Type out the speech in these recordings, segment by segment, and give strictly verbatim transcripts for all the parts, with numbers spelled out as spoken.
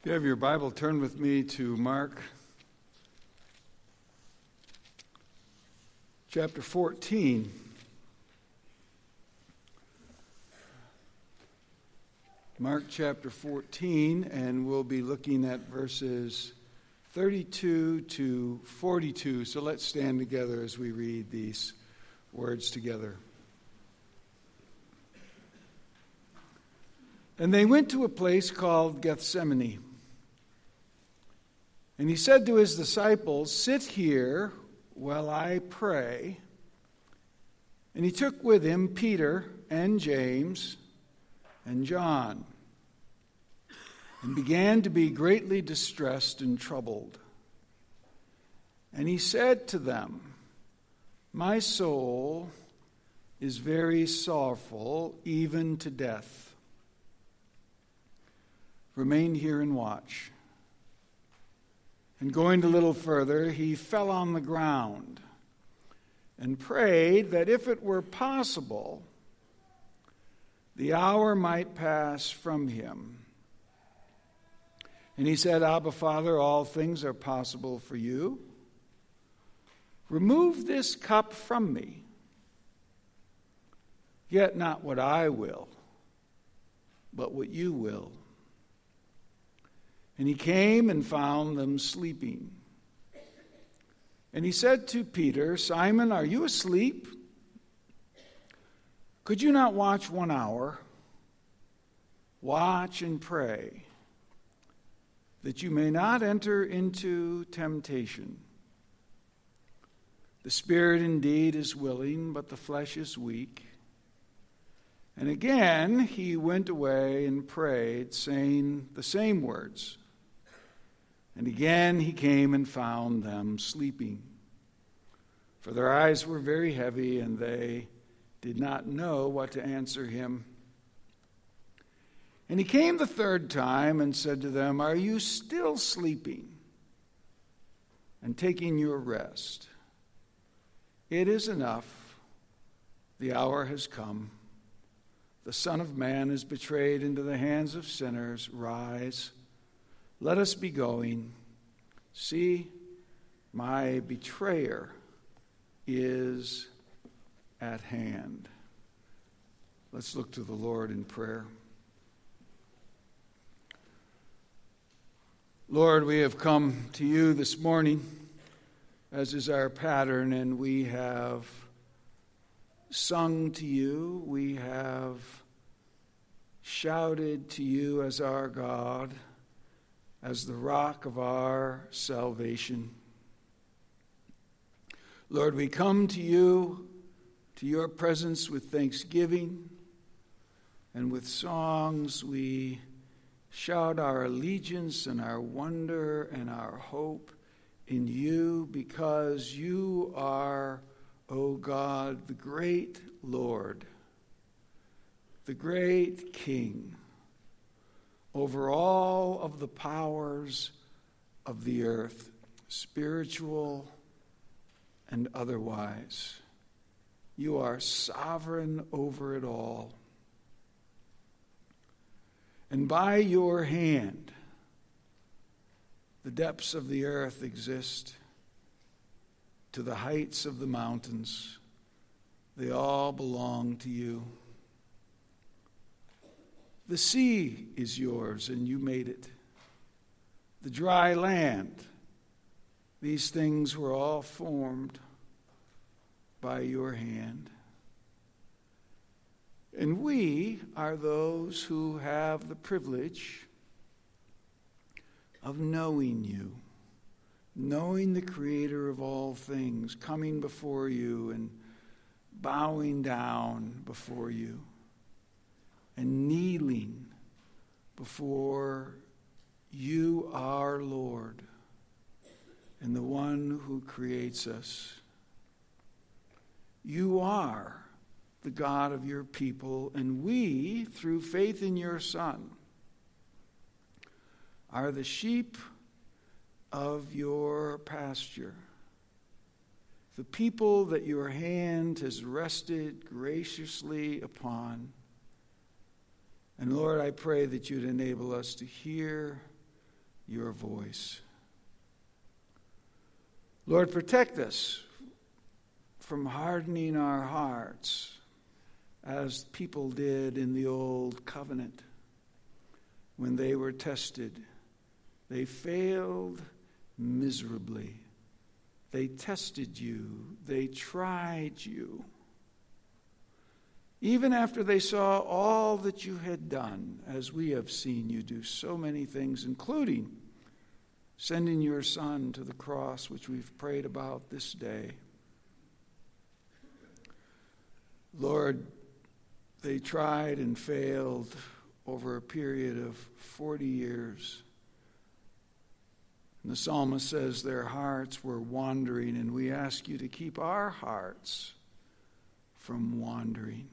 you have your Bible, turn with me to Mark chapter fourteen. Mark chapter fourteen, and we'll be looking at verses thirty-two to forty-two. So let's stand together as we read these words together. And they went to a place called Gethsemane. And he said to his disciples, "Sit here while I pray." And he took with him Peter and James and John, and began to be greatly distressed and troubled. And he said to them, "My soul is very sorrowful, even to death. Remain here and watch." And going a little further, he fell on the ground and prayed that if it were possible, the hour might pass from him. And he said, "Abba, Father, all things are possible for you. Remove this cup from me. Yet not what I will, but what you will." And he came and found them sleeping. And he said to Peter, "Simon, are you asleep? Could you not watch one hour? Watch and pray, that you may not enter into temptation. The spirit indeed is willing, but the flesh is weak." And again he went away and prayed, saying the same words. And again he came and found them sleeping, for their eyes were very heavy, and they did not know what to answer him. And he came the third time and said to them, "Are you still sleeping and taking your rest? It is enough. The hour has come. The Son of Man is betrayed into the hands of sinners. Rise, let us be going. See, my betrayer is at hand." Let's look to the Lord in prayer. Lord, we have come to you this morning, as is our pattern, and we have sung to you. We have shouted to you as our God, as the rock of our salvation. Lord, we come to you, to your presence with thanksgiving, and with songs we shout our allegiance and our wonder and our hope in you, because you are, O God, the great Lord, the great King, over all of the powers of the earth, spiritual and otherwise. You are sovereign over it all. And by your hand, the depths of the earth exist to the heights of the mountains. They all belong to you. The sea is yours, and you made it. The dry land, these things were all formed by your hand. And we are those who have the privilege of knowing you, knowing the Creator of all things, coming before you and bowing down before you, and kneeling before you, our Lord, and the one who creates us. You are the God of your people, and we, through faith in your Son, are the sheep of your pasture, the people that your hand has rested graciously upon. And Lord, I pray that you'd enable us to hear your voice. Lord, protect us from hardening our hearts as people did in the old covenant when they were tested. They failed miserably. They tested you. They tried you. Even after they saw all that you had done, as we have seen you do so many things, including sending your Son to the cross, which we've prayed about this day. Lord, they tried and failed over a period of forty years. And the psalmist says their hearts were wandering, and we ask you to keep our hearts from wandering.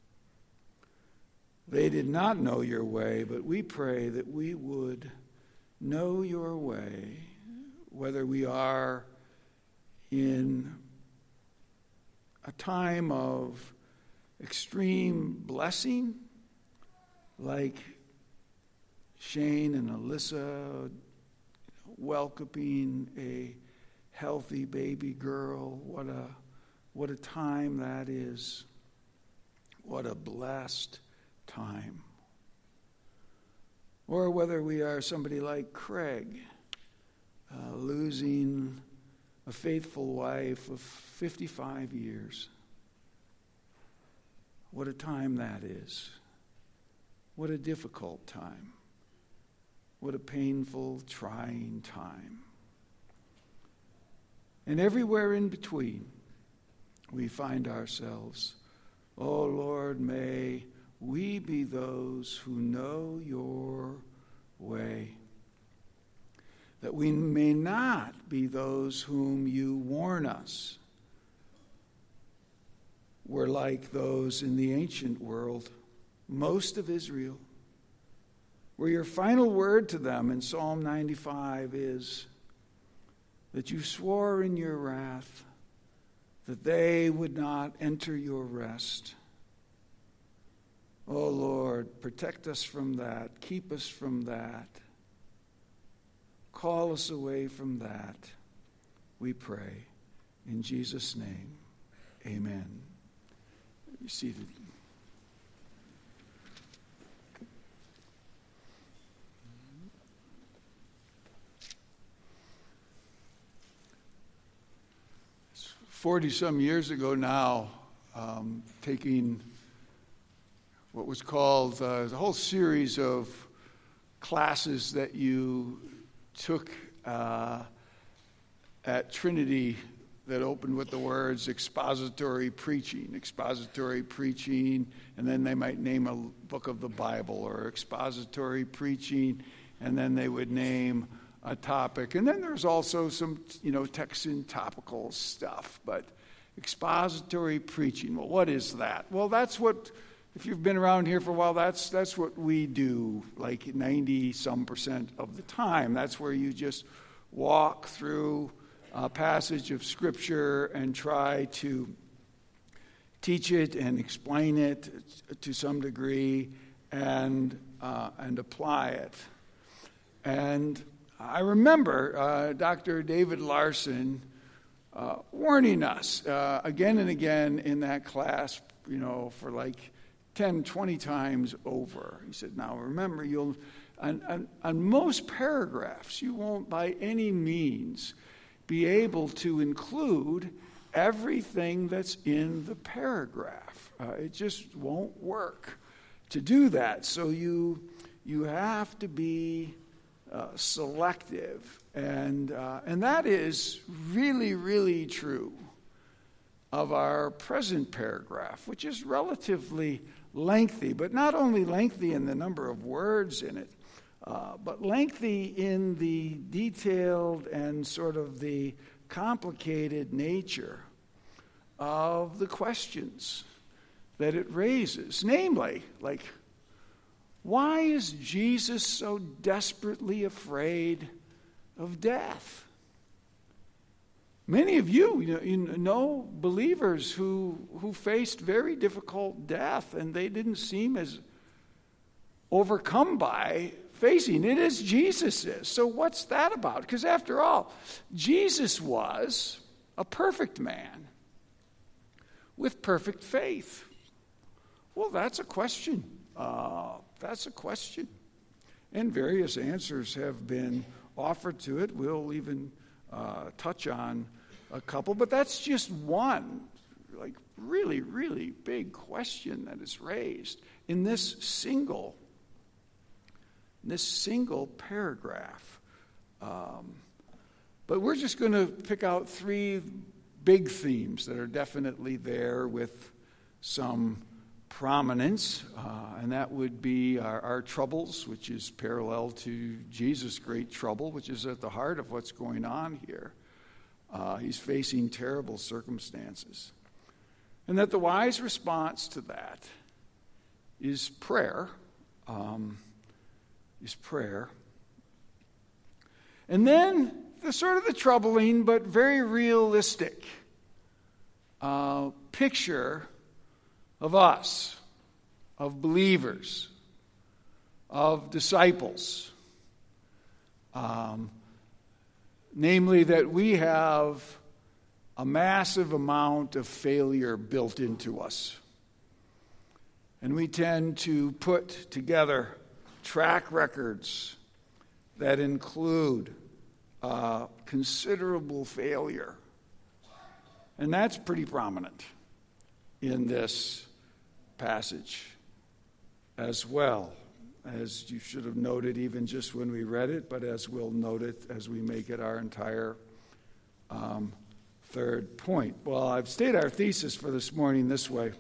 They did not know your way, but we pray that we would know your way, whether we are in a time of extreme blessing, like Shane and Alyssa welcoming a healthy baby girl. What a what a time that is. What a blessed time. Or whether we are somebody like Craig, uh, losing a faithful wife of fifty-five years. What a time that is. What a difficult time. What a painful, trying time. And everywhere in between, we find ourselves. Oh Lord, may we be those who know your way, that we may not be those whom you warn us were like those in the ancient world, most of Israel, where your final word to them in Psalm ninety-five is that you swore in your wrath that they would not enter your rest. Oh Lord, protect us from that. Keep us from that. Call us away from that. We pray. In Jesus' name, amen. Be seated. Forty-some years ago now, um, taking what was called uh, the whole series of classes that you took uh, at Trinity that opened with the words expository preaching, expository preaching, and then they might name a book of the Bible, or expository preaching, and then they would name a topic. And then there's also some, you know, Texan topical stuff, but expository preaching, well, what is that? Well, that's what, if you've been around here for a while, that's that's what we do, like ninety some percent of the time. That's where you just walk through a passage of Scripture and try to teach it and explain it to some degree and uh, and apply it. And I remember uh, Doctor David Larson uh, warning us uh, again and again in that class, you know, for like ten, twenty times over. He said, now remember, you'll on, on, on most paragraphs, you won't by any means be able to include everything that's in the paragraph. Uh, it just won't work to do that. So you you have to be uh, selective, and uh, and that is really, really true of our present paragraph, which is relatively lengthy, but not only lengthy in the number of words in it, uh, but lengthy in the detailed and sort of the complicated nature of the questions that it raises. Namely, like, why is Jesus so desperately afraid of death? Many of you, you know, you know believers who who faced very difficult death, and they didn't seem as overcome by facing it as Jesus is. So what's that about? Because after all, Jesus was a perfect man with perfect faith. Well, that's a question. Uh, that's a question. And various answers have been offered to it. We'll even uh, touch on a couple, but that's just one, like, really, really big question that is raised in this single, this single paragraph. Um, but we're just going to pick out three big themes that are definitely there with some prominence, uh, and that would be our, our troubles, which is parallel to Jesus' great trouble, which is at the heart of what's going on here. Uh, he's facing terrible circumstances. And that the wise response to that is prayer, um, is prayer. And then the sort of the troubling but very realistic uh, picture of us, of believers, of disciples. Um, namely that we have a massive amount of failure built into us. And we tend to put together track records that include uh, considerable failure. And that's pretty prominent in this passage as well, as you should have noted even just when we read it, but as we'll note it as we make it our entire um, third point. Well, I've stated our thesis for this morning this way.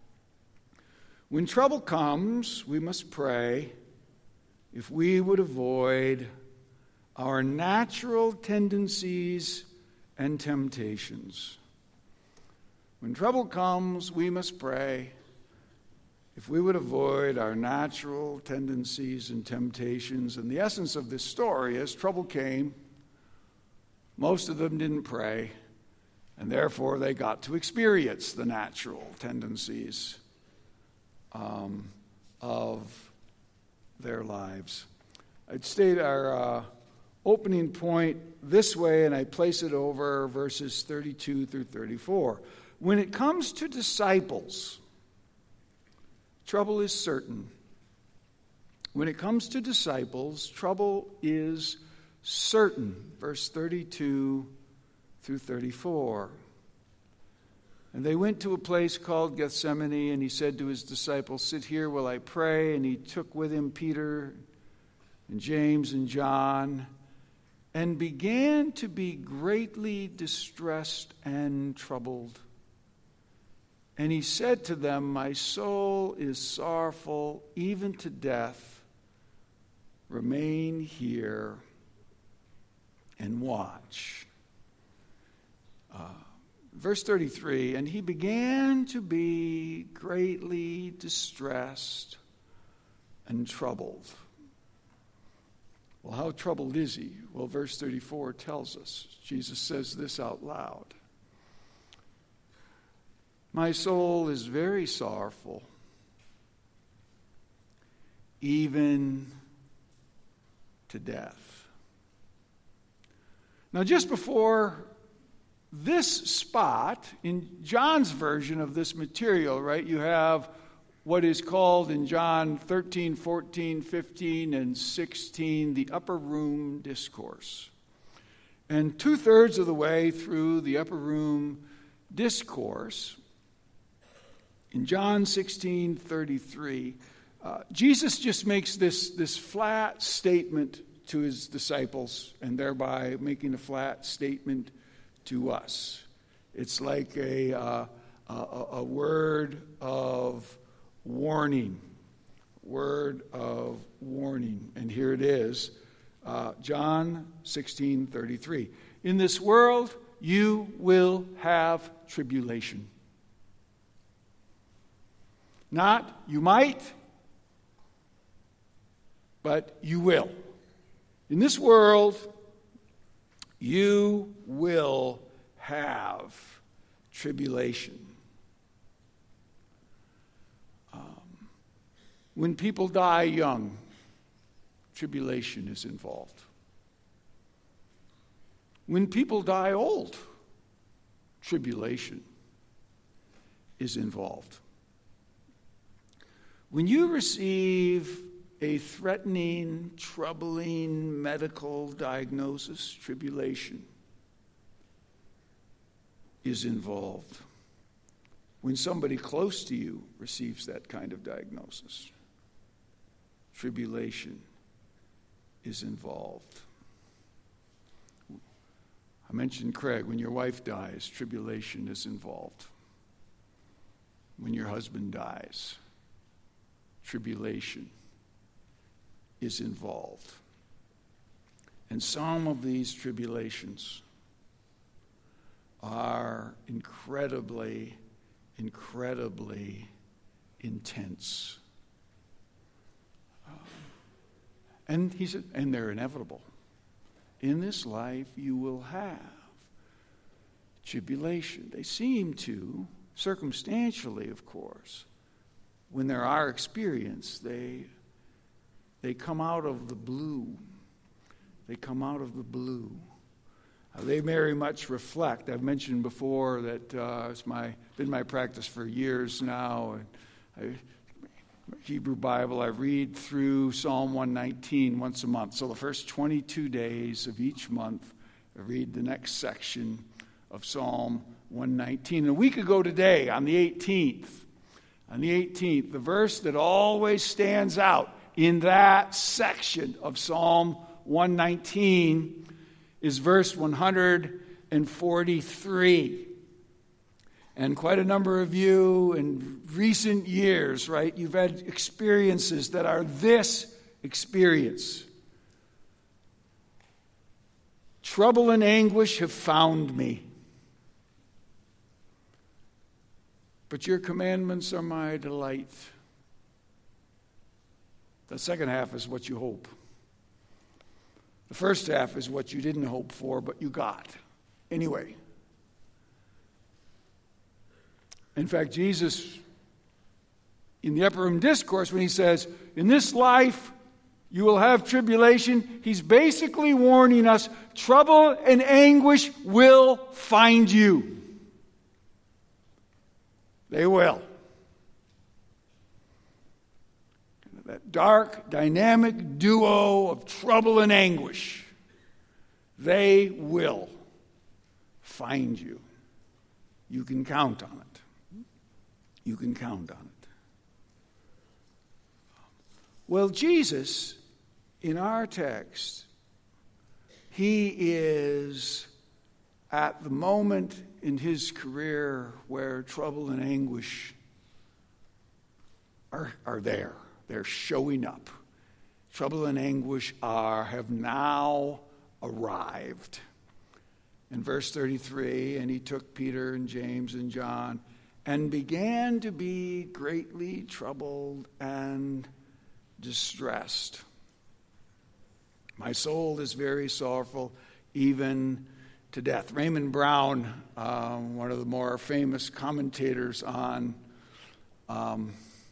When trouble comes, we must pray if we would avoid our natural tendencies and temptations. When trouble comes, we must pray if we would avoid our natural tendencies and temptations. And the essence of this story is trouble came. Most of them didn't pray, and therefore they got to experience the natural tendencies um, of their lives. I'd state our uh, opening point this way, and I place it over verses thirty-two through thirty-four. When it comes to disciples, trouble is certain. When it comes to disciples, trouble is certain. Verse thirty-two through thirty-four. And they went to a place called Gethsemane, and he said to his disciples, "Sit here while I pray." And he took with him Peter and James and John, and began to be greatly distressed and troubled. And he said to them, "My soul is sorrowful, even to death. Remain here and watch." Uh, verse thirty-three, and he began to be greatly distressed and troubled. Well, how troubled is he? Well, verse thirty-four tells us. Jesus says this out loud. "My soul is very sorrowful, even to death." Now, just before this spot, in John's version of this material, right, you have what is called in John thirteen, fourteen, fifteen, and sixteen, the upper room discourse. And two-thirds of the way through the upper room discourse, in John sixteen thirty-three, uh, Jesus just makes this, this flat statement to his disciples, and thereby making a flat statement to us. It's like a, uh, a, a word of warning, word of warning. And here it is, uh, John sixteen thirty-three. "In this world you will have tribulation." Not you might, but you will. In this world, you will have tribulation. Um, when people die young, tribulation is involved. When people die old, tribulation is involved. When you receive a threatening, troubling medical diagnosis, tribulation is involved. When somebody close to you receives that kind of diagnosis, tribulation is involved. I mentioned Craig, when your wife dies, tribulation is involved. When your husband dies, tribulation is involved. And some of these tribulations are incredibly, incredibly intense. Um, and he said, and they're inevitable. In this life you will have tribulation. They seem to, circumstantially, of course, when there are experience, they they come out of the blue. They come out of the blue. Uh, they very much reflect. I've mentioned before that uh, it's my been my practice for years now. And I, Hebrew Bible, I read through Psalm one nineteen once a month. So the first twenty-two days of each month, I read the next section of Psalm one nineteen. A week ago today, on the eighteenth, on the eighteenth, the verse that always stands out in that section of Psalm one nineteen is verse one forty-three. And quite a number of you in recent years, right, you've had experiences that are this experience. Trouble and anguish have found me, but your commandments are my delight. The second half is what you hope. The first half is what you didn't hope for, but you got. Anyway. In fact, Jesus, in the Upper Room Discourse, when he says, in this life you will have tribulation, he's basically warning us, trouble and anguish will find you. They will. That dark, dynamic duo of trouble and anguish, they will find you. You can count on it. You can count on it. Well, Jesus, in our text, he is at the moment in his career where trouble and anguish are, are there. They're showing up. Trouble and anguish are have now arrived. In verse thirty-three, and he took Peter and James and John and began to be greatly troubled and distressed. My soul is very sorrowful, even to death. Raymond Brown, um, one of the more famous commentators on um,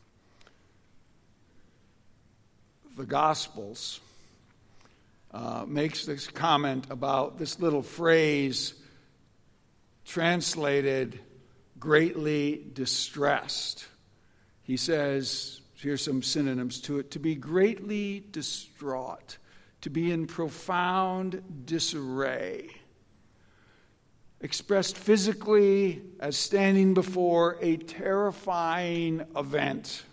the Gospels, uh, makes this comment about this little phrase translated greatly distressed. He says, here's some synonyms to it: to be greatly distraught, to be in profound disarray. Expressed physically as standing before a terrifying event.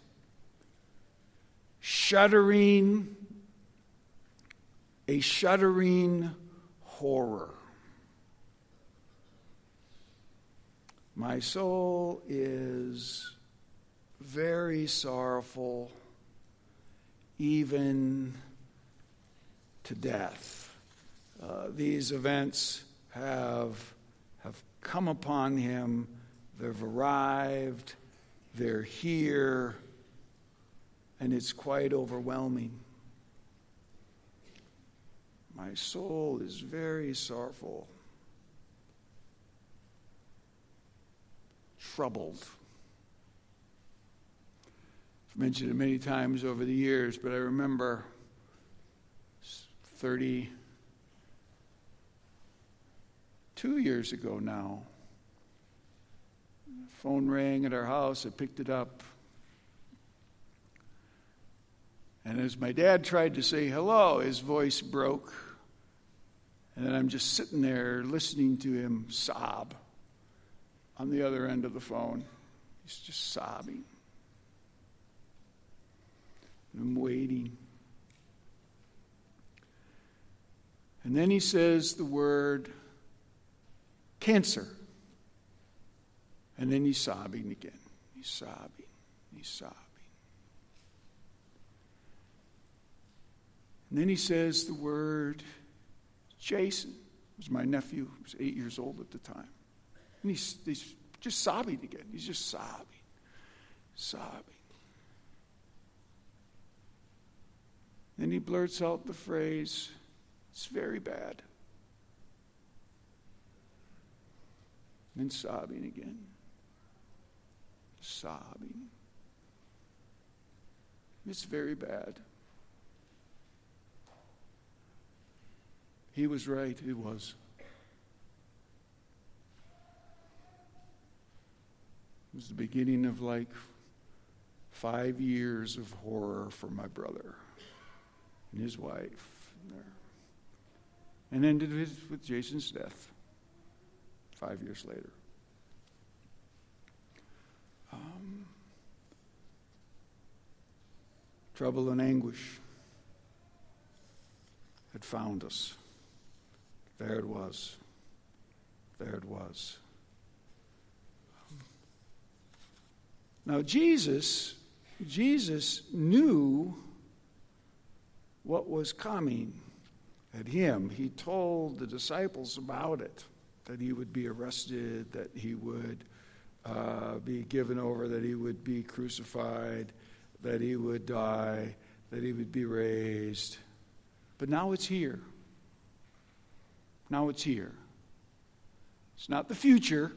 Shuddering, a shuddering horror. My soul is very sorrowful, even to death. Uh, these events have, have come upon him. They've arrived. They're here. And it's quite overwhelming. My soul is very sorrowful. Troubled. I've mentioned it many times over the years, but I remember thirty-two years ago now. Phone rang at our house. I picked it up. And as my dad tried to say hello, his voice broke. And then I'm just sitting there listening to him sob on the other end of the phone. He's just sobbing. And I'm waiting. And then he says the word cancer. And then he's sobbing again. He's sobbing. He's sobbing. And then he says the word Jason. It was my nephew. He was eight years old at the time. And he's, he's just sobbing again. He's just sobbing. Sobbing. Then he blurts out the phrase, "It's very bad." And sobbing again. Sobbing. It's very bad. He was right, it was. It was the beginning of like five years of horror for my brother and his wife. And ended with, with Jason's death five years later. Um, trouble and anguish had found us. There it was. There it was. Now Jesus, Jesus knew what was coming at him. He told the disciples about it, that he would be arrested, that he would uh, be given over, that he would be crucified, that he would die, that he would be raised. But now it's here. Now it's here. It's not the future.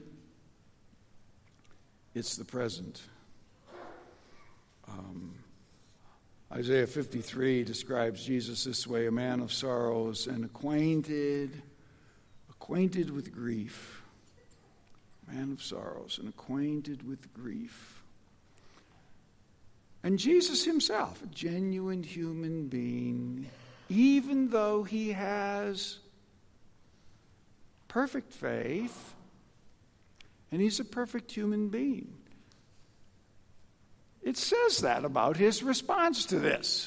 It's the present. Um, Isaiah fifty-three describes Jesus this way: a man of sorrows and acquainted, acquainted with grief. A man of sorrows and acquainted with grief. And Jesus himself, a genuine human being, even though he has perfect faith, and he's a perfect human being. It says that about his response to this.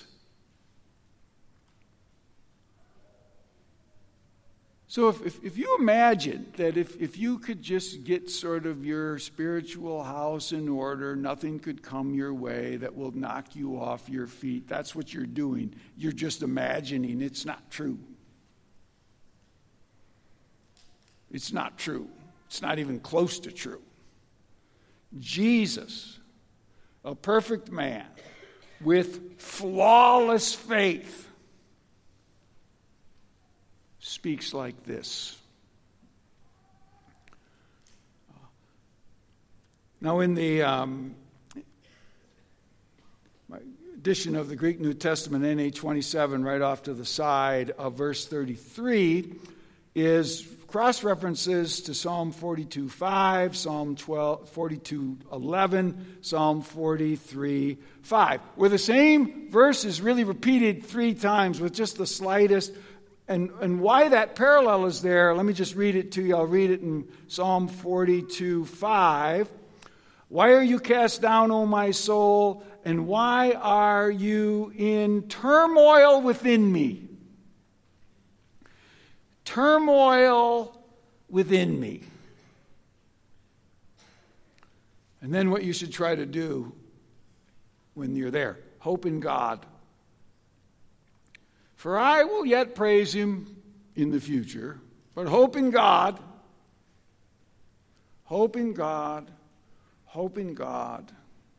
So if, if, if you imagine that if, if you could just get sort of your spiritual house in order, nothing could come your way that will knock you off your feet, that's what you're doing. You're just imagining. It's not true. It's not true. It's not even close to true. Jesus, a perfect man with flawless faith, speaks like this. Now, in the um, edition of the Greek New Testament, N A twenty-seven, right off to the side of verse thirty-three, is cross-references to Psalm forty-two five, Psalm forty-two eleven, Psalm forty-three five, where the same verse is really repeated three times with just the slightest. And, and why that parallel is there, let me just read it to you. I'll read it in Psalm forty-two five. Why are you cast down, O my soul, and why are you in turmoil within me? Turmoil within me. And then what you should try to do when you're there, hope in God. For I will yet praise him in the future, but hope in God, hope in God, hope in God.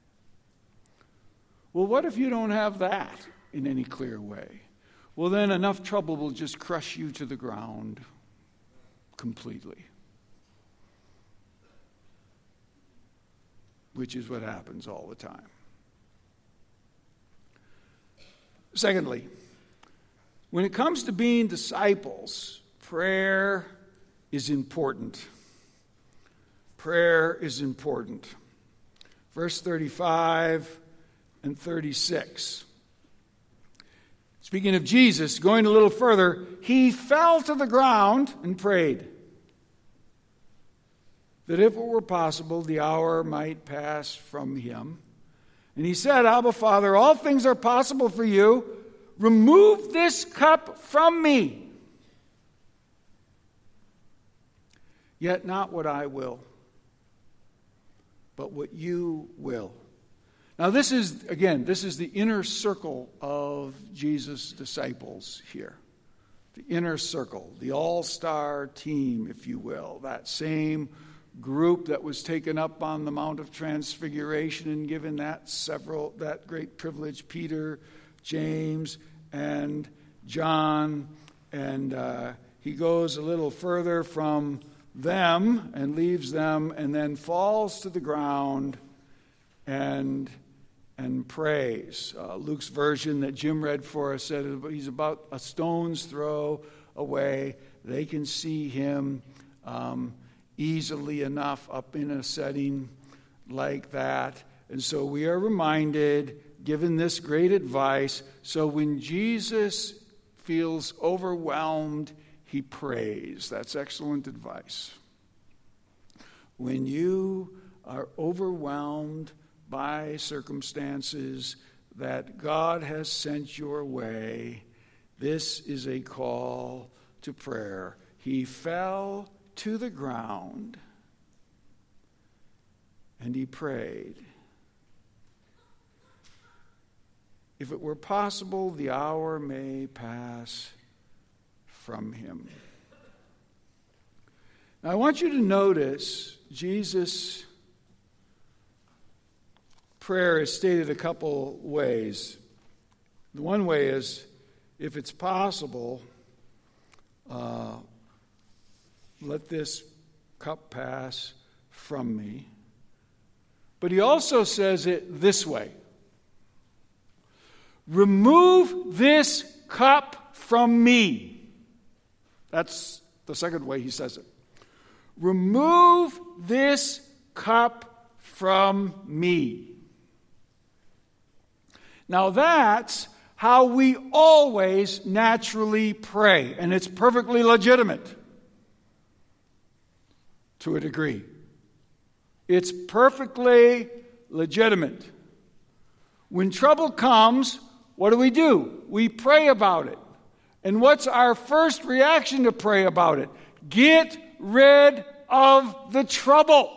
Well, what if you don't have that in any clear way? Well, then enough trouble will just crush you to the ground completely. Which is what happens all the time. Secondly, When it comes to being disciples, prayer is important. Prayer is important. Verse thirty-five and thirty-six. Speaking of Jesus, going a little further, he fell to the ground and prayed that if it were possible, the hour might pass from him. And he said, Abba, Father, all things are possible for you. Remove this cup from me. Yet not what I will, but what you will. Now this is, again, this is the inner circle of Jesus' disciples here. The inner circle, the all-star team, if you will. That same group that was taken up on the Mount of Transfiguration and given that several, that great privilege, Peter, James, and John. And uh, he goes a little further from them and leaves them and then falls to the ground and and prays. Uh, Luke's version that Jim read for us said he's about a stone's throw away. They can see him um, easily enough up in a setting like that. And so we are reminded, given this great advice, so when Jesus feels overwhelmed, he prays. That's excellent advice. When you are overwhelmed by circumstances that God has sent your way, this is a call to prayer. He fell to the ground and he prayed. If it were possible, the hour may pass from him. Now, I want you to notice Jesus' prayer is stated a couple ways. The one way is, if it's possible, uh, let this cup pass from me. But he also says it this way. Remove this cup from me. That's the second way he says it. Remove this cup from me. Now that's how we always naturally pray, and it's perfectly legitimate to a degree. It's perfectly legitimate. When trouble comes, what do we do? We pray about it. And what's our first reaction to pray about it? Get rid of the trouble.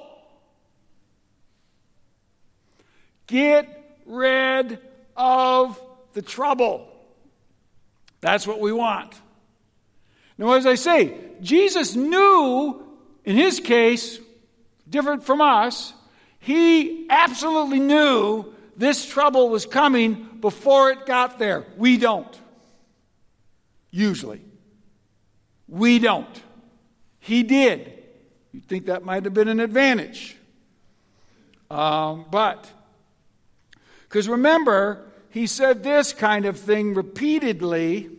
Get rid of the trouble. That's what we want. Now, as I say, Jesus knew, in his case, different from us, he absolutely knew this trouble was coming before it got there. We don't. Usually. We don't. He did. You'd think that might have been an advantage. Um, but, because remember, he said this kind of thing repeatedly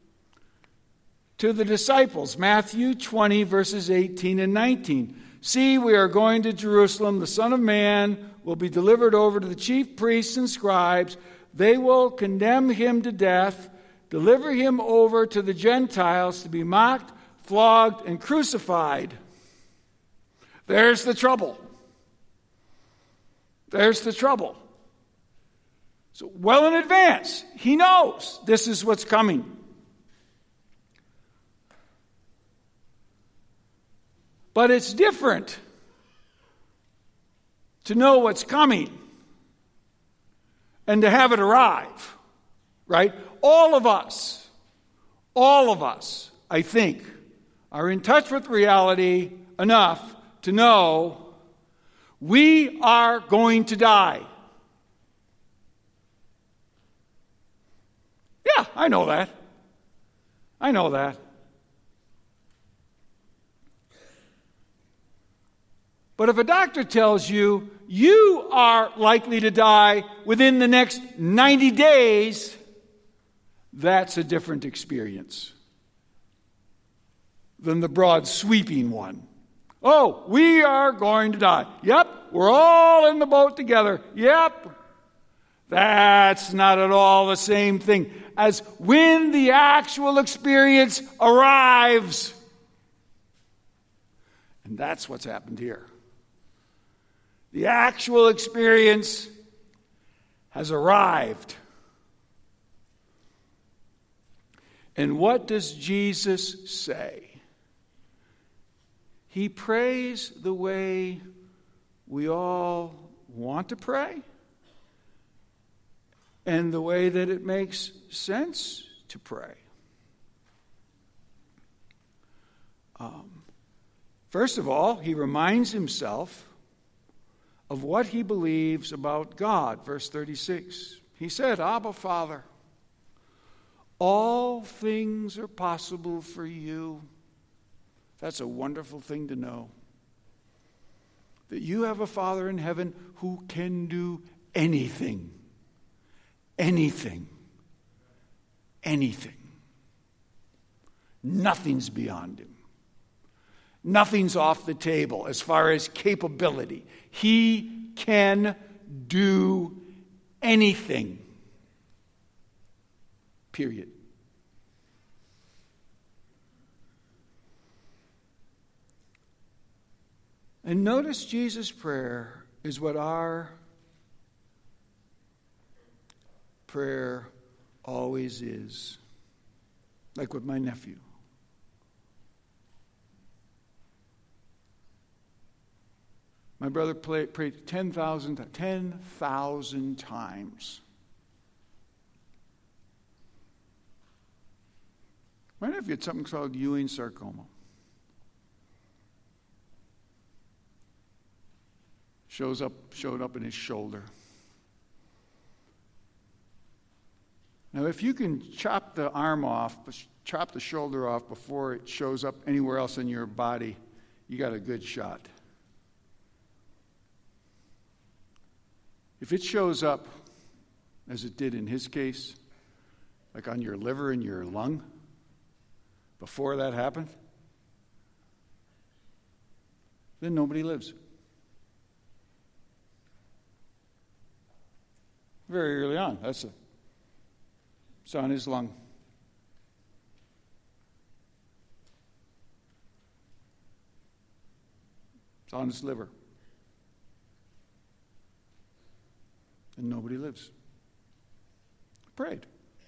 to the disciples. Matthew twenty, verses eighteen and nineteen. See, we are going to Jerusalem. The Son of Man will be delivered over to the chief priests and scribes. They will condemn him to death, deliver him over to the Gentiles to be mocked, flogged, and crucified. There's the trouble. There's the trouble. So well in advance, he knows this is what's coming. But it's different to know what's coming and to have it arrive, right? All of us, all of us, I think, are in touch with reality enough to know we are going to die. Yeah, I know that. I know that. But if a doctor tells you you are likely to die within the next ninety days, That's a different experience than the broad sweeping one. Oh, we are going to die. Yep, we're all in the boat together. Yep. That's not at all the same thing as when the actual experience arrives. And that's what's happened here. The actual experience has arrived. And what does Jesus say? He prays the way we all want to pray, and the way that it makes sense to pray. Um, first of all, he reminds himself of what he believes about God. Verse thirty-six. He said, Abba, Father, all things are possible for you. That's a wonderful thing to know. That you have a Father in heaven who can do anything. Anything. Anything. Nothing's beyond him. Nothing's off the table as far as capability. He can do anything. Period. And notice Jesus' prayer is what our prayer always is. Like with my nephew. My brother prayed, prayed ten thousand times. My nephew had something called Ewing sarcoma. Shows up, showed up in his shoulder. Now, if you can chop the arm off, chop the shoulder off before it shows up anywhere else in your body, you got a good shot. If it shows up, as it did in his case, like on your liver and your lung, before that happened, then nobody lives. Very early on, that's a, it's on his lung. It's on his liver. And nobody lives. I prayed.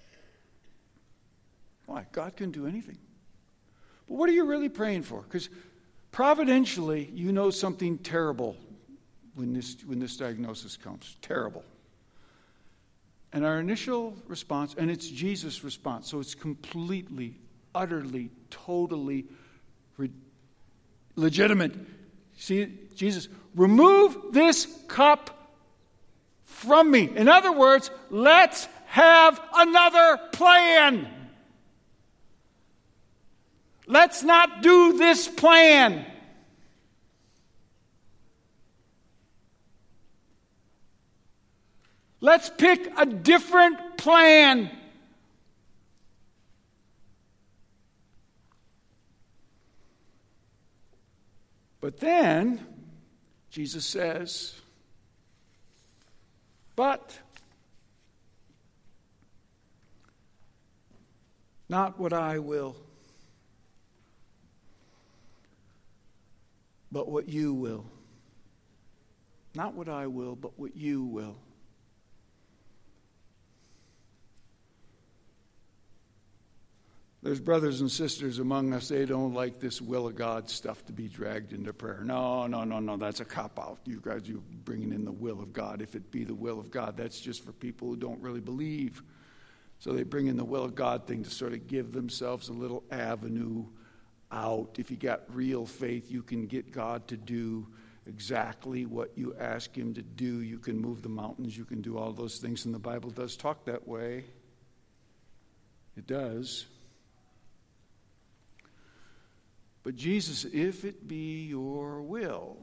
Why? God can do anything. But what are you really praying for? Because providentially, you know something terrible when this when this diagnosis comes. Terrible. And our initial response, and it's Jesus' response, so it's completely, utterly, totally re- legitimate. See, Jesus, remove this cup from me. In other words, let's have another plan. Let's not do this plan. Let's pick a different plan. But then, Jesus says, but not what I will, but what you will. Not what I will, but what you will. There's brothers and sisters among us, they don't like this will of God stuff to be dragged into prayer. No, no, no, no, that's a cop-out. You guys, you're bringing in the will of God. If it be the will of God, that's just for people who don't really believe. So they bring in the will of God thing to sort of give themselves a little avenue out. If you got real faith, you can get God to do exactly what you ask him to do. You can move the mountains. You can do all those things. And the Bible does talk that way. It does. But Jesus, if it be your will.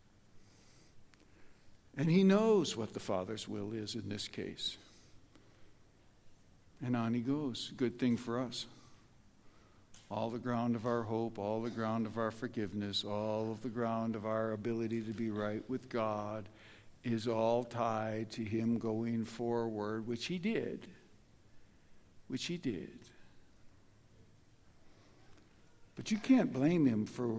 And he knows what the Father's will is in this case. And on he goes. Good thing for us. All the ground of our hope, all the ground of our forgiveness, all of the ground of our ability to be right with God is all tied to him going forward, which he did. Which he did. But you can't blame him for...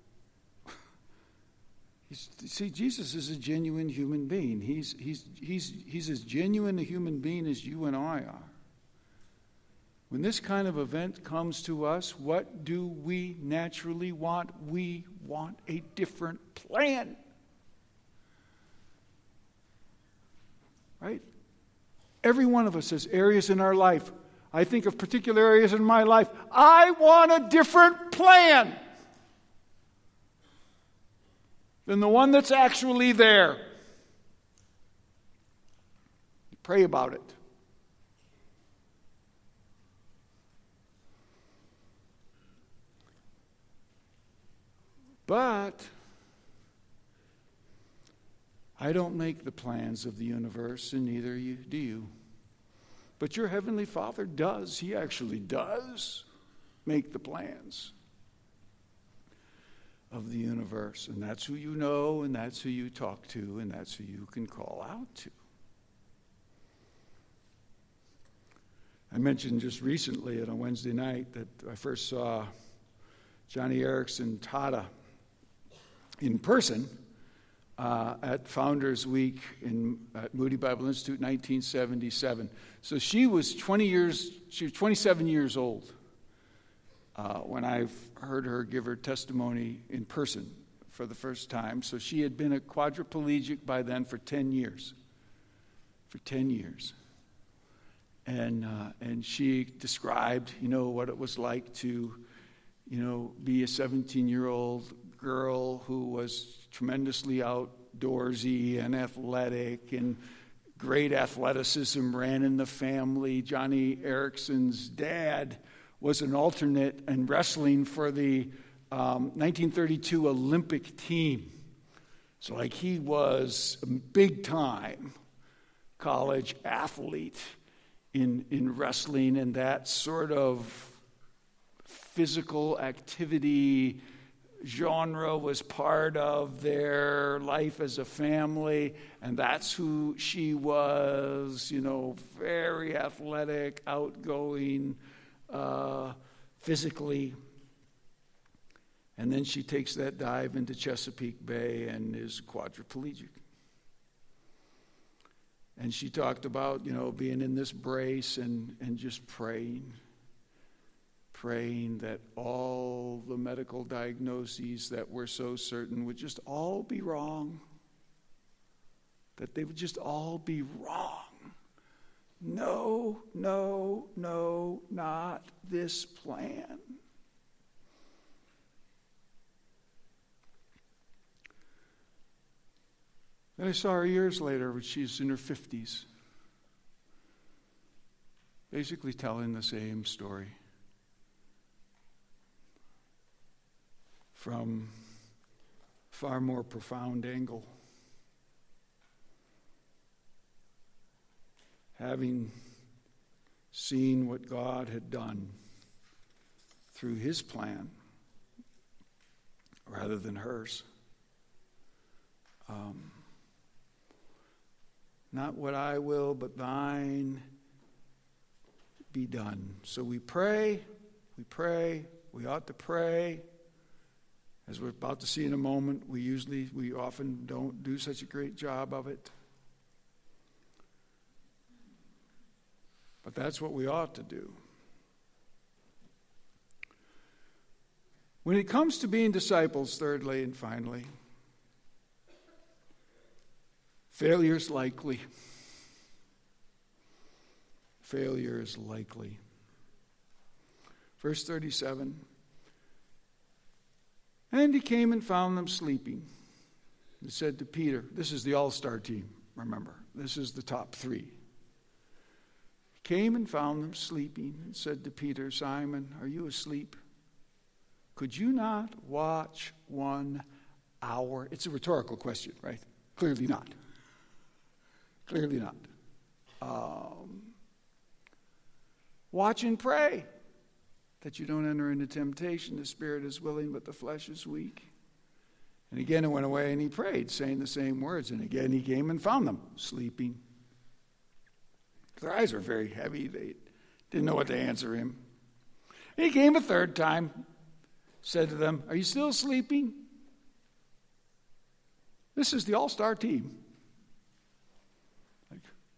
He's, see, Jesus is a genuine human being. He's, he's, he's, he's as genuine a human being as you and I are. When this kind of event comes to us, what do we naturally want? We want a different plan. Right? Every one of us has areas in our life. I think of particular areas in my life. I want a different plan than the one that's actually there. Pray about it. But I don't make the plans of the universe, and neither you, do you. But your Heavenly Father does. He actually does make the plans of the universe. And that's who you know, and that's who you talk to, and that's who you can call out to. I mentioned just recently on a Wednesday night that I first saw Johnny Erickson Tada in person uh, at Founders Week in at Moody Bible Institute, nineteen seventy-seven. So she was twenty years. She was twenty-seven years old uh, when I heard her give her testimony in person for the first time. So she had been a quadriplegic by then for ten years. For ten years, and uh, and she described, you know, what it was like to, you know, be a seventeen-year-old girl who was tremendously outdoorsy and athletic, and great athleticism ran in the family. Johnny Erickson's dad was an alternate in wrestling for the um, nineteen thirty-two Olympic team. So like he was a big-time college athlete in, in wrestling, and that sort of physical activity genre was part of their life as a family, and that's who she was, you know, very athletic, outgoing, uh, physically. And then she takes that dive into Chesapeake Bay and is quadriplegic. And she talked about, you know, being in this brace and, and just praying. Praying that all the medical diagnoses that were so certain would just all be wrong. That they would just all be wrong. No, no, no, not this plan. Then I saw her years later when she's in her fifties. Basically telling the same story. From far more profound angle. Having seen what God had done through his plan rather than hers. Um, not what I will, but thine be done. So we pray, we pray, we ought to pray. As we're about to see in a moment, we usually, we often don't do such a great job of it. But that's what we ought to do. When it comes to being disciples, thirdly and finally, failure is likely. Failure is likely. Verse thirty-seven. And he came and found them sleeping. He said to Peter, this is the all-star team, remember. This is the top three. He came and found them sleeping and said to Peter, Simon, are you asleep? Could you not watch one hour? It's a rhetorical question, right? Clearly not. Clearly not. Um, Watch and pray that you don't enter into temptation. The spirit is willing, but the flesh is weak. And again he went away and he prayed, saying the same words. And again he came and found them sleeping. Their eyes were very heavy. They didn't know what to answer him. And he came a third time, said to them, "Are you still sleeping?" This is the all-star team. Like,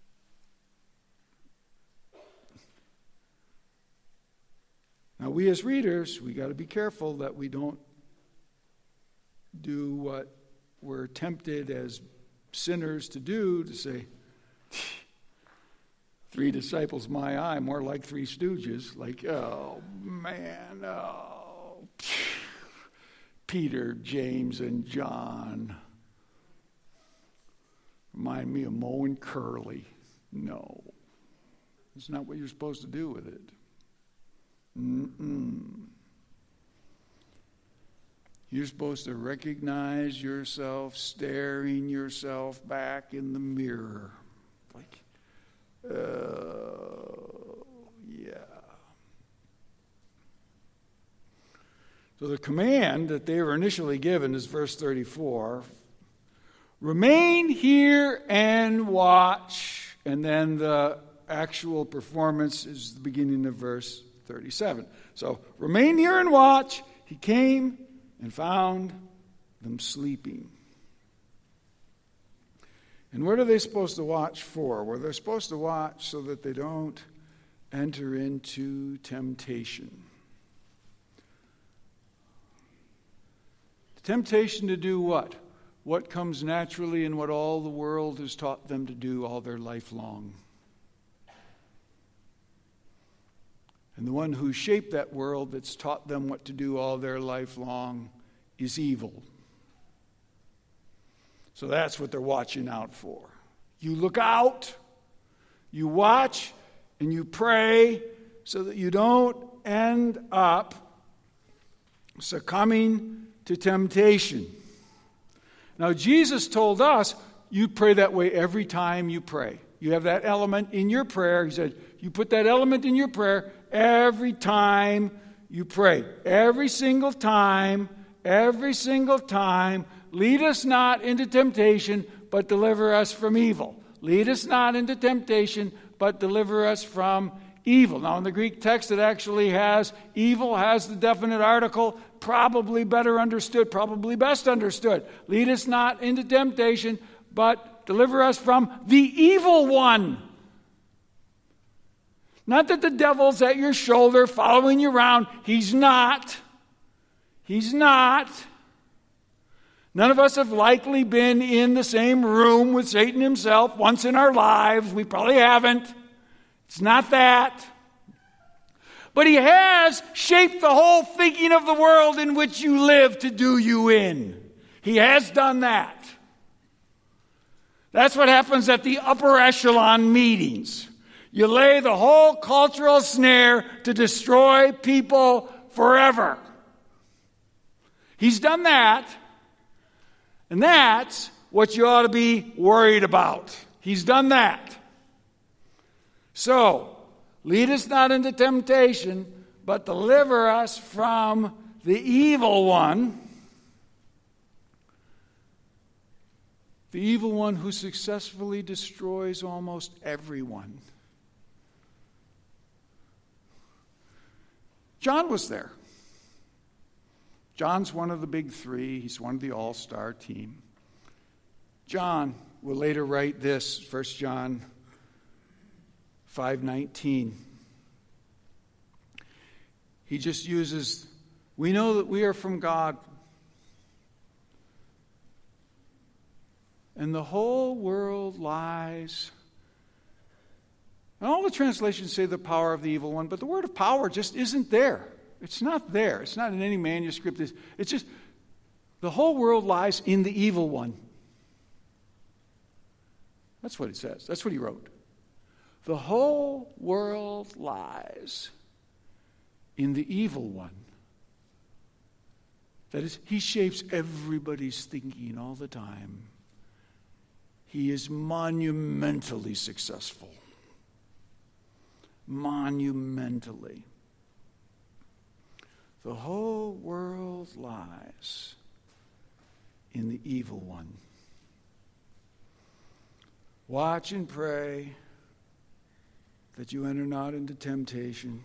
now we as readers, we got to be careful that we don't do what we're tempted as sinners to do, to say, three disciples my eye, more like three stooges. Like, oh, man, oh. Peter, James, and John. Remind me of Moe and Curly. No. That's not what you're supposed to do with it. Mm-mm. You're supposed to recognize yourself, staring yourself back in the mirror. Like, oh, yeah. So the command that they were initially given is verse thirty-four. Remain here and watch. And then the actual performance is the beginning of verse thirty-seven. So remain here and watch. He came and found them sleeping. And what are they supposed to watch for? Well, they're supposed to watch so that they don't enter into temptation. The temptation to do what? What comes naturally and what all the world has taught them to do all their life long. And the one who shaped that world that's taught them what to do all their life long is evil. So that's what they're watching out for. You look out, you watch, and you pray so that you don't end up succumbing to temptation. Now, Jesus told us you pray that way every time you pray. You have that element in your prayer. He said, you put that element in your prayer every time you pray. Every single time, every single time. Lead us not into temptation, but deliver us from evil. Lead us not into temptation, but deliver us from evil. Now, in the Greek text, it actually has evil, has the definite article, probably better understood, probably best understood. Lead us not into temptation, but deliver us from the evil one. Not that the devil's at your shoulder following you around. He's not. He's not. None of us have likely been in the same room with Satan himself once in our lives. We probably haven't. It's not that. But he has shaped the whole thinking of the world in which you live to do you in. He has done that. That's what happens at the upper echelon meetings. You lay the whole cultural snare to destroy people forever. He's done that. And that's what you ought to be worried about. He's done that. So, lead us not into temptation, but deliver us from the evil one. The evil one who successfully destroys almost everyone. John was there. John's one of the big three. He's one of the all-star team. John will later write this, First John five nineteen. He just uses, we know that we are from God. And the whole world lies. And all the translations say the power of the evil one, but the word of power just isn't there. It's not there. It's not in any manuscript. It's, it's just, the whole world lies in the evil one. That's what it says. That's what he wrote. The whole world lies in the evil one. That is, he shapes everybody's thinking all the time. He is monumentally successful. monumentally. The whole world lies in the evil one. Watch and pray that you enter not into temptation.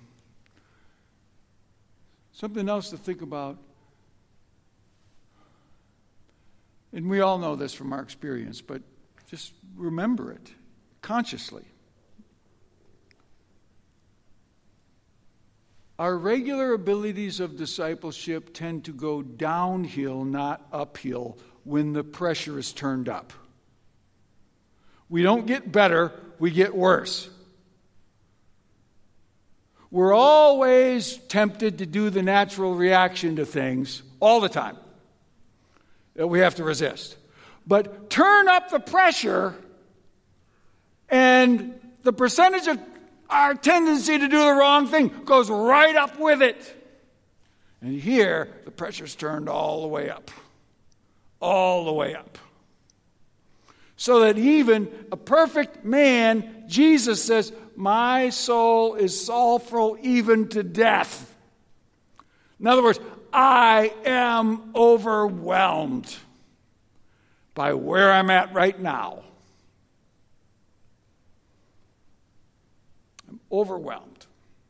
Something else to think about, and we all know this from our experience, but just remember it consciously. Our regular abilities of discipleship tend to go downhill, not uphill, when the pressure is turned up. We don't get better, we get worse. We're always tempted to do the natural reaction to things all the time that we have to resist. But turn up the pressure, and the percentage of our tendency to do the wrong thing goes right up with it. And here, the pressure's turned all the way up. All the way up. So that even a perfect man, Jesus says, my soul is sorrowful even to death. In other words, I am overwhelmed by where I'm at right now. I'm overwhelmed.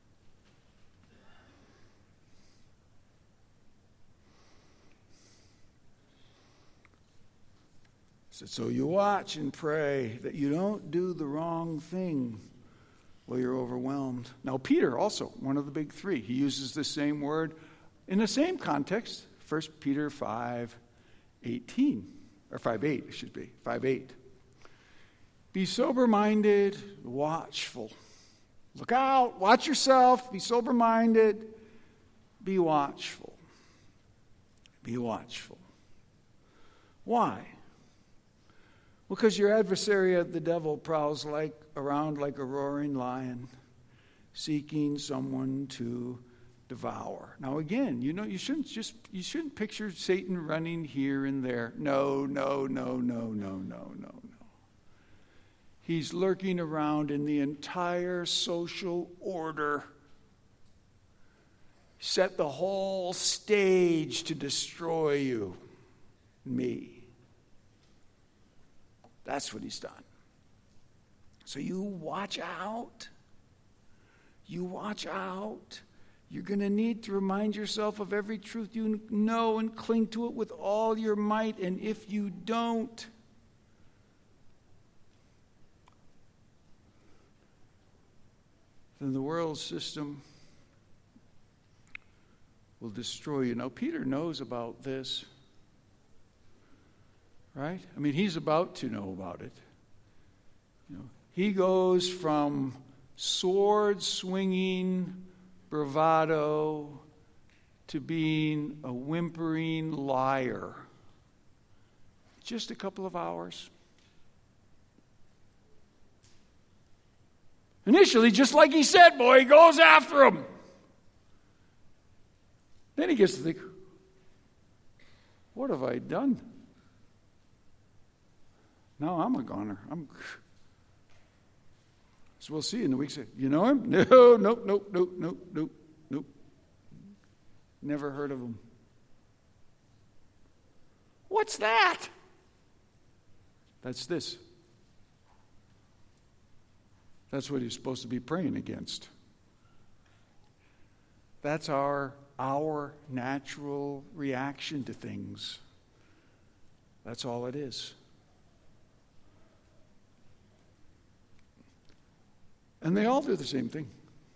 So you watch and pray that you don't do the wrong thing while you're overwhelmed. Now, Peter also, one of the big three, he uses the same word in the same context, First Peter five eighteen, or five eight, it should be, five eight. Be sober-minded, watchful. Look out, watch yourself, be sober-minded, be watchful. Be watchful. Why? Because your adversary, the devil, prowls like around like a roaring lion, seeking someone to devour. Now, again, you know, you shouldn't just you shouldn't picture Satan running here and there. No, no, no, no, no, no, no, no. He's lurking around in the entire social order. Set the whole stage to destroy you, me. That's what he's done. So you watch out. You watch out. You're going to need to remind yourself of every truth you know and cling to it with all your might. And if you don't, then the world system will destroy you. Now, Peter knows about this. Right? I mean, he's about to know about it. You know, he goes from sword-swinging bravado to being a whimpering liar. Just a couple of hours. Initially, just like he said, boy, he goes after him. Then he gets to think, what have I done? No, I'm a goner. I'm. So we'll see in the weeks. You know him? No, nope, nope, nope, nope, nope, nope. Never heard of him. What's that? That's this. That's what he's supposed to be praying against. That's our our natural reaction to things. That's all it is. And they all do the same thing.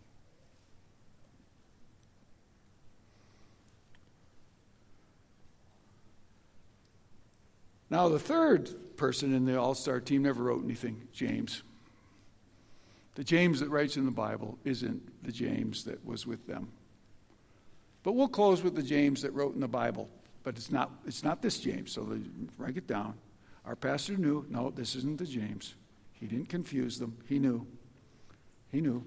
Now, the third person in the all-star team never wrote anything, James. The James that writes in the Bible isn't the James that was with them. But we'll close with the James that wrote in the Bible. But it's not, it's not this James, so they, write it down. Our pastor knew, no, this isn't the James. He didn't confuse them. He knew. He knew.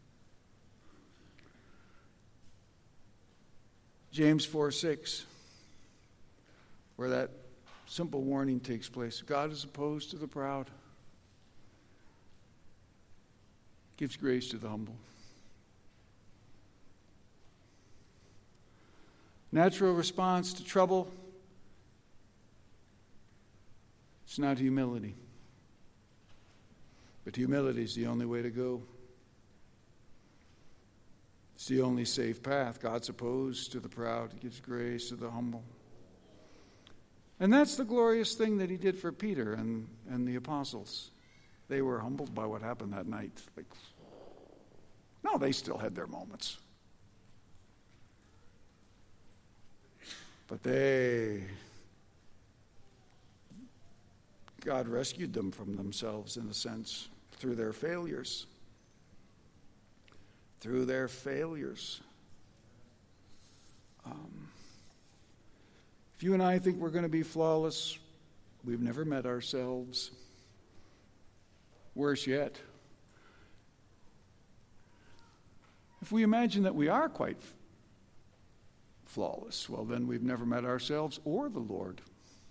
James four six, where that simple warning takes place. God is opposed to the proud, gives grace to the humble. Natural response to trouble, it's not humility. But humility is the only way to go. It's the only safe path. God's opposed to the proud. He gives grace to the humble. And that's the glorious thing that he did for Peter and, and the apostles. They were humbled by what happened that night. Like, no, they still had their moments. But they, God rescued them from themselves, in a sense, through their failures. Through their failures. Um, if you and I think we're going to be flawless, we've never met ourselves. Worse yet, if we imagine that we are quite flawless, well, then we've never met ourselves or the Lord.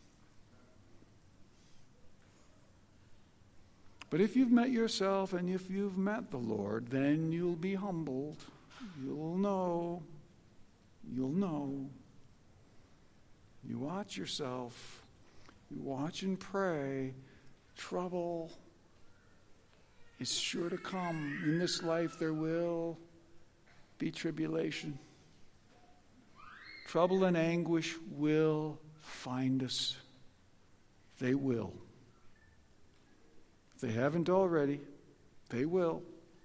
But if you've met yourself and if you've met the Lord, then you'll be humbled. You'll know. You'll know. You watch yourself. You watch and pray. Trouble is sure to come. In this life there will be tribulation. Trouble and anguish will find us. They will. If they haven't already, they will.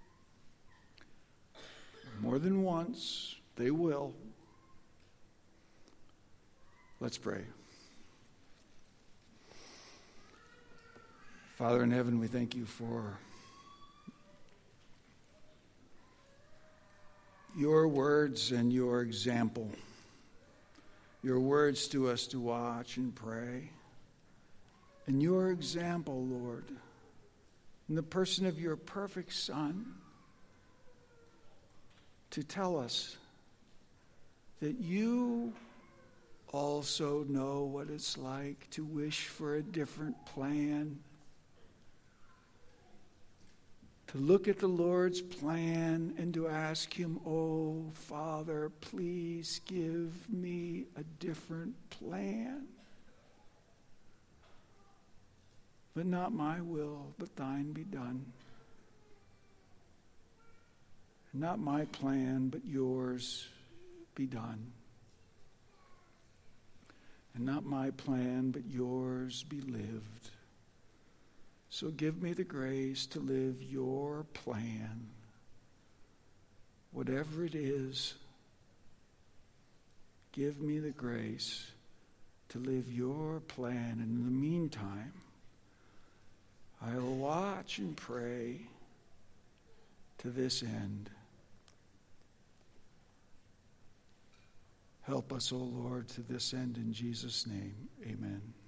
More than once, they will. Let's pray. Father in heaven, we thank you for your words and your example. Your words to us to watch and pray. And your example, Lord, in the person of your perfect Son, to tell us that you also know what it's like to wish for a different plan. To look at the Lord's plan and to ask him, oh, Father, please give me a different plan. But not my will, but thine be done. Not my plan, but yours be done. And not my plan, but yours be lived. So give me the grace to live your plan, whatever it is. Give me the grace to live your plan. And in the meantime, I'll watch and pray to this end. Help us, O Lord, to this end in Jesus' name. Amen.